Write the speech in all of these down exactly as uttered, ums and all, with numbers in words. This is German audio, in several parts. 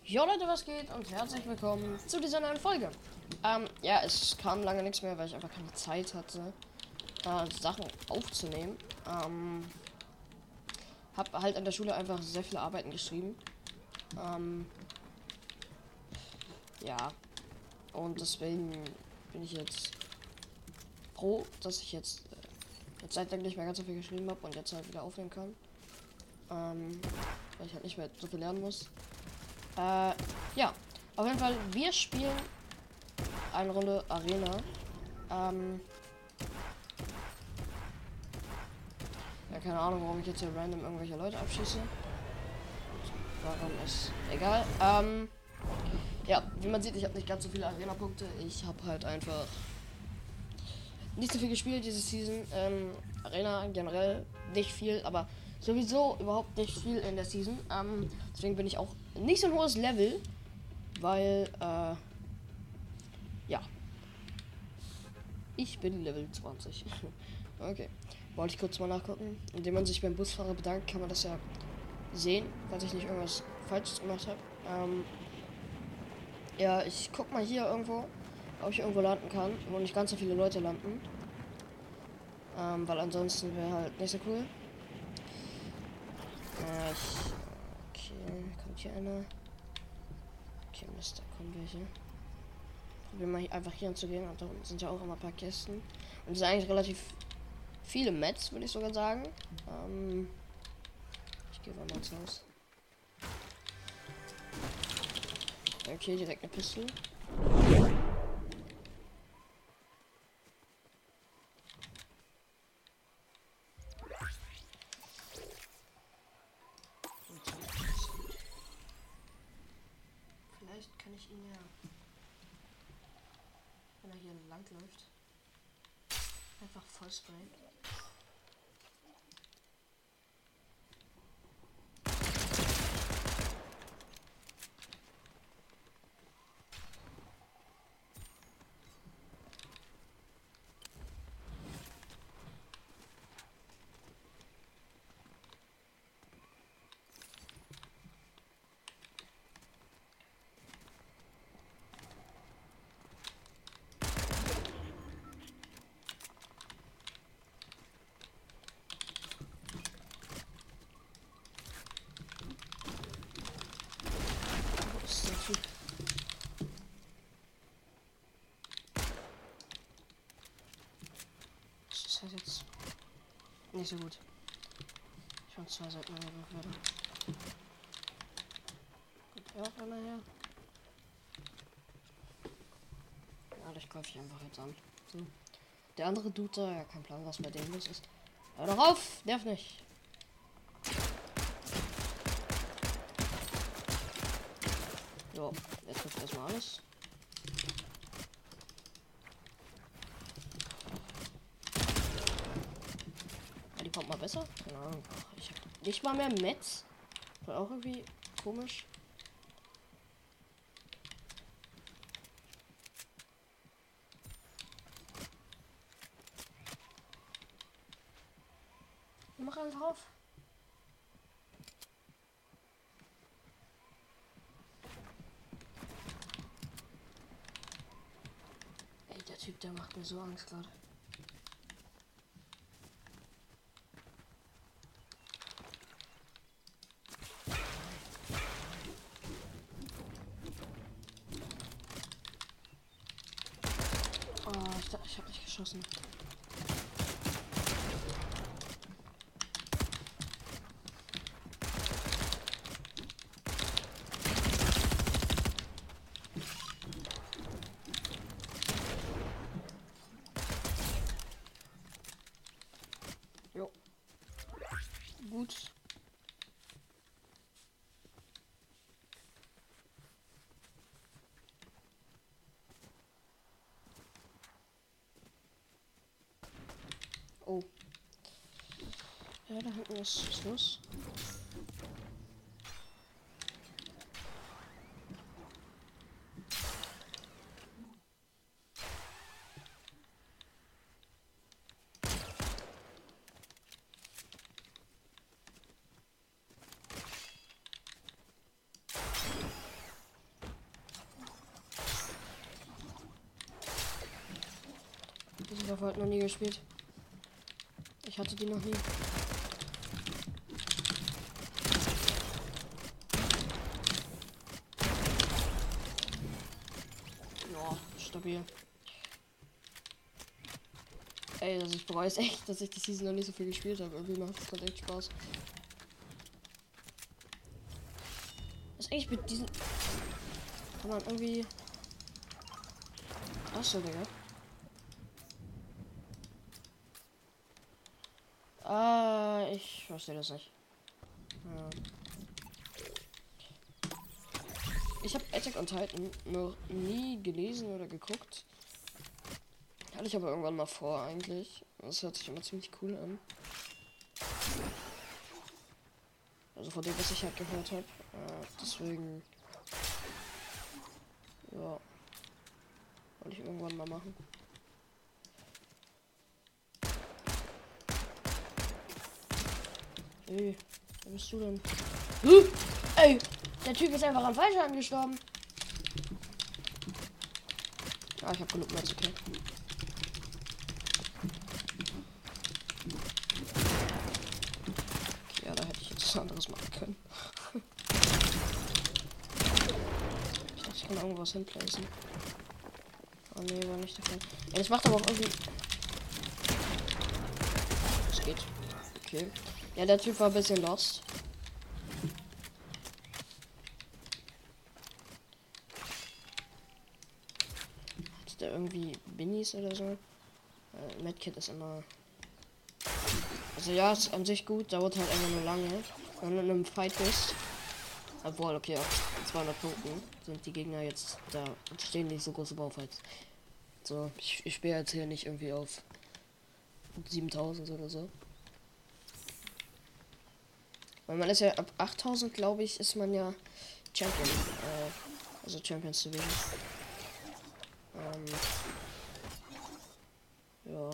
Jo Leute, was geht und herzlich willkommen zu dieser neuen Folge. Ähm, ja, es kam lange nichts mehr, weil ich einfach keine Zeit hatte, äh, Sachen aufzunehmen. Ähm, hab halt an der Schule einfach sehr viele Arbeiten geschrieben. Ähm, ja, und deswegen bin ich jetzt froh, dass ich jetzt äh, eine Zeit lang nicht mehr ganz so viel geschrieben habe und jetzt halt wieder aufnehmen kann. Ähm, weil ich halt nicht mehr so viel lernen muss. Äh, ja, auf jeden Fall, wir spielen eine Runde Arena. Ähm, ja, keine Ahnung, warum ich jetzt hier random irgendwelche Leute abschieße. Warum ist egal. Ähm, ja, wie man sieht, ich habe nicht ganz so viele Arena-Punkte. Ich habe halt einfach nicht so viel gespielt diese Season. Ähm, Arena generell nicht viel, aber sowieso überhaupt nicht viel in der Season. Ähm, deswegen bin ich auch nicht so ein hohes Level, weil, äh, ja, ich bin Level zwanzig. Okay, wollte ich kurz mal nachgucken. Indem man sich beim Busfahrer bedankt, kann man das ja sehen, falls ich nicht irgendwas Falsches gemacht habe. Ähm, ja, ich guck mal hier irgendwo, ob ich irgendwo landen kann, wo nicht ganz so viele Leute landen. Ähm, weil ansonsten wäre halt nicht so cool. Äh, ich, okay, kommt hier einer. Okay, Mist, da kommen welche. Probieren mal hier einfach hier anzugehen. Und da unten sind ja auch immer ein paar Kästen. Und es sind eigentlich relativ viele Mets, würde ich sogar sagen. Ähm, ich gehe mal ins Haus. Okay, direkt eine Pistole. Vielleicht kann ich ihn ja, wenn er hier lang läuft, einfach voll sprayen. Wo ist der Typ? Das ist halt jetzt nicht so gut. Ich von zwei Seiten angegriffen werde. Gut, ja, auch einer her. Ja, ich greife ich einfach jetzt an. So. Der andere Dude da, ja, kein Plan, was bei dem los ist. Hör doch auf! Nerv nicht! So, jetzt trifft erstmal alles. Ja, die kommt mal besser. Keine Ahnung. Ich hab nicht mal mehr Metz. War auch irgendwie komisch. Mach einfach auf. Ey, der Typ, der macht mir so Angst gerade. Oh, ich, da- ich hab nicht geschossen. Jo. Gut. Oh. Ja, da hinten ist Schluss. die Waffe halt noch nie gespielt. Ich hatte die noch nie. Ja, stabil. Ey, also ich bereue es echt, dass ich die Season noch nicht so viel gespielt habe. Irgendwie macht es gerade echt Spaß. Was ist eigentlich mit diesen... Kann man irgendwie... Achso, Digga. Ah, ich verstehe das nicht. Ja. Ich habe Attack on Titan noch nie gelesen oder geguckt. Hatte ich aber irgendwann mal vor eigentlich. Das hört sich immer ziemlich cool an. Also von dem, was ich halt gehört habe. Äh, deswegen... Ja. Wollte ich irgendwann mal machen. Ey, wer bist du denn? Huh? Ey, der Typ ist einfach am Fallschaden gestorben. Ah, ich hab genug Metz, okay. Okay, ja, da hätte ich jetzt was anderes machen können. Ich dachte, ich kann irgendwas hinplacen. Oh ne, war nicht der Fall. Ey, das macht aber auch irgendwie... Es geht. Okay. Ja, der Typ war ein bisschen lost. Hat der irgendwie Binnies oder so? Äh, Medkit ist immer... Also ja, ist an sich gut, dauert halt einfach nur lange. Wenn du in einem Fight bist. Obwohl, okay, auf zweihundert Punkten sind die Gegner jetzt... Da stehen nicht so große Baufights. So, ich, ich spiele jetzt hier nicht irgendwie auf siebentausend oder so. Weil man ist ja ab achttausend, glaube ich, ist man ja Champion. Äh, also Champions Division. Ähm, ja.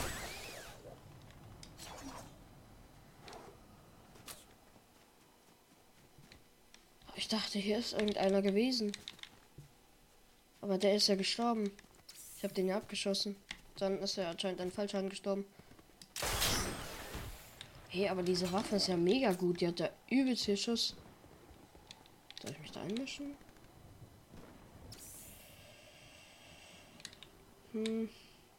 Ich dachte, hier ist irgendeiner gewesen. Aber der ist ja gestorben. Ich habe den ja abgeschossen. Dann ist er anscheinend an Fallschaden gestorben. Hey, aber diese Waffe ist ja mega gut. Die hat da übelst viel Schuss. Soll ich mich da einmischen? Hm.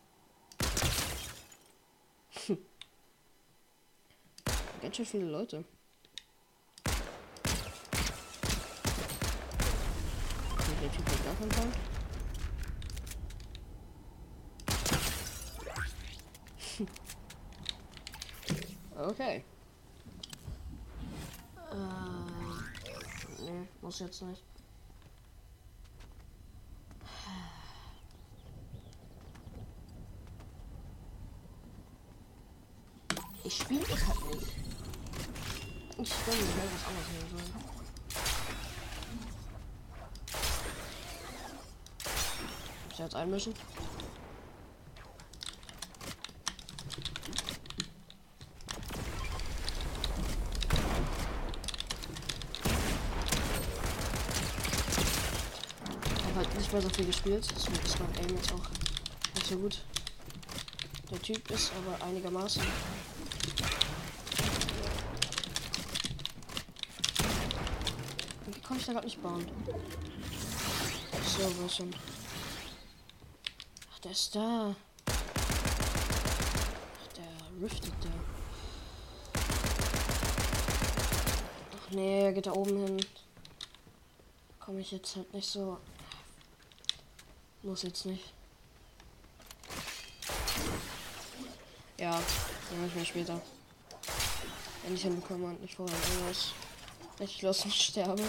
Ganz schön viele Leute. Okay, der Typ hat gar keinen Fall. Okay. Äh, nee, muss jetzt nicht. Ich spiele es halt nicht. Ich spiele nicht mehr was anderes nehmen sollen. Muss ich jetzt einmischen? Nicht mehr so viel gespielt, deswegen ist mein Aim jetzt auch nicht so gut. Der Typ ist aber einigermaßen. Wie komme ich da gerade nicht bauen? So, wo ist schon? Ach, der ist da. Ach, der riftet da. Ach nee, er geht da oben hin. Komme ich jetzt halt nicht so. Muss jetzt nicht. Ja, dann ich mir später. Wenn ich hinbekomme und nicht vorher irgendwas richtig los und sterbe.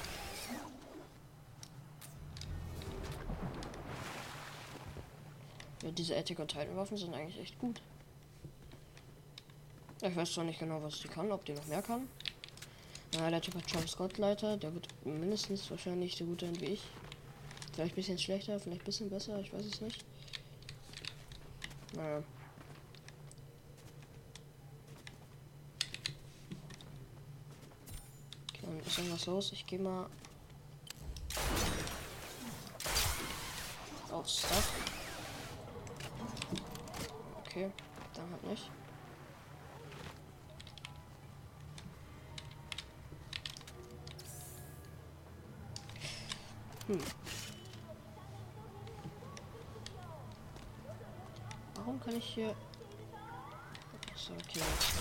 Ja, diese Attack und Titan Waffen sind eigentlich echt gut. Ja, ich weiß zwar nicht genau, was die kann, ob die noch mehr kann. Na, der Typ hat Travis Scott Leiter, der wird mindestens wahrscheinlich so gut sein wie ich. Vielleicht ein bisschen schlechter, vielleicht ein bisschen besser, ich weiß es nicht. Naja. Okay, dann ist irgendwas los. Ich gehe mal aufs Dach. Okay, dann halt nicht. Hm. Warum kann ich hier... So, okay.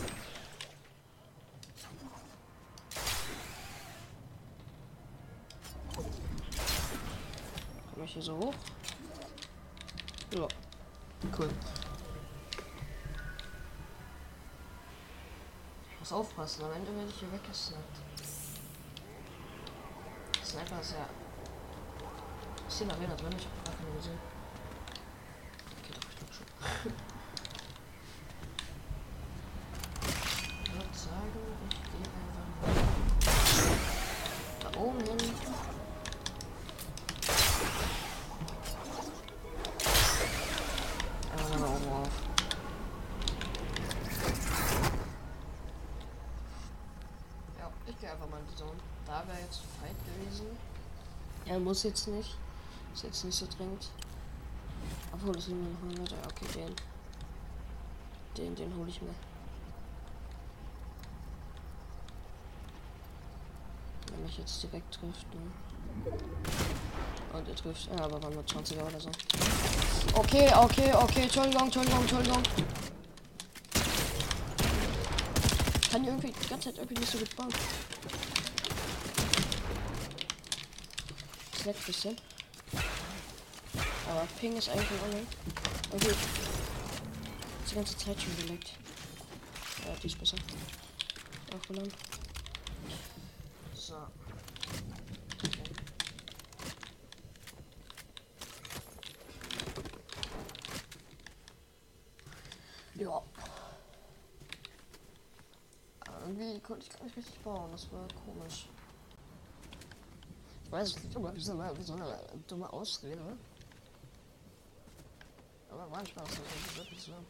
Komme ich hier so hoch? Ja. Cool. Ich muss aufpassen, am Ende werde ich hier weggesnappt. Sniper ist ja... Ist hier noch wer da drin? Ich hab gar keine gesehen. Okay, doch, ich glaube schon. Ich würde sagen, ich gehe einfach mal da oben hin. Ja, da oben auf. Ja, ich gehe einfach mal in die Zone. Da wäre jetzt Fight gewesen. Er muss jetzt nicht. Ist jetzt nicht so dringend. Obwohl, das sind nur noch hundert. Ja, okay, den. Den, den hole ich mir. Wenn mich jetzt direkt trifft, ne? Und er trifft. Ja, aber waren nur zwanziger oder so. Okay, okay, okay. Entschuldigung, Entschuldigung, Entschuldigung. Ich kann hier irgendwie die ganze Zeit irgendwie nicht so gut bauen. Das leckt ein bisschen. Aber Ping ist eigentlich in Ordnung. Okay. Ist die ganze Zeit schon geleckt. Ja, die ist besser. Aufgeladen. So. Okay. Ja. Irgendwie konnte ich gar nicht richtig bauen. Das war komisch. Ich weiß nicht, ob ich so eine, so eine dumme Ausrede. Aber manchmal ist das wirklich so.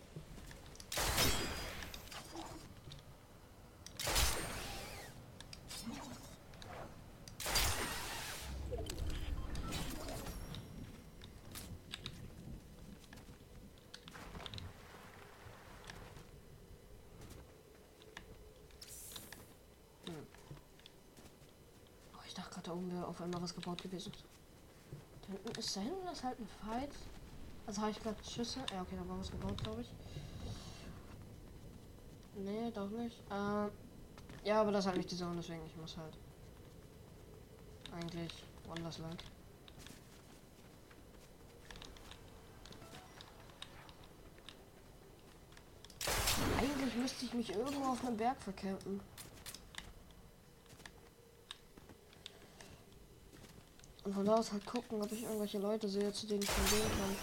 Hm. Oh, ich dachte gerade, da oben wäre auf einmal was gebaut gewesen. Da hinten ist da hinten ist halt ein Fight. Also habe ich gerade Schüsse. Ja, okay, da war was gebaut, glaube ich. Nee, doch nicht. Ähm, ja, aber das ist halt nicht die Zone, deswegen ich muss halt eigentlich woanders lang. Eigentlich müsste ich mich irgendwo auf einem Berg vercampen. Und von da aus halt gucken, ob ich irgendwelche Leute sehe, zu denen ich dann gehen kann.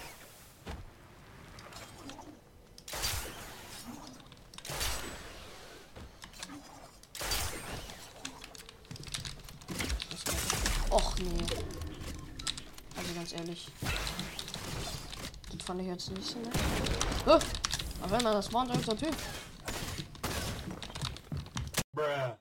Och nee. Also ganz ehrlich. Das fand ich jetzt nicht so nett. Oh, aber wenn er das war, ist der Typ. Bruh.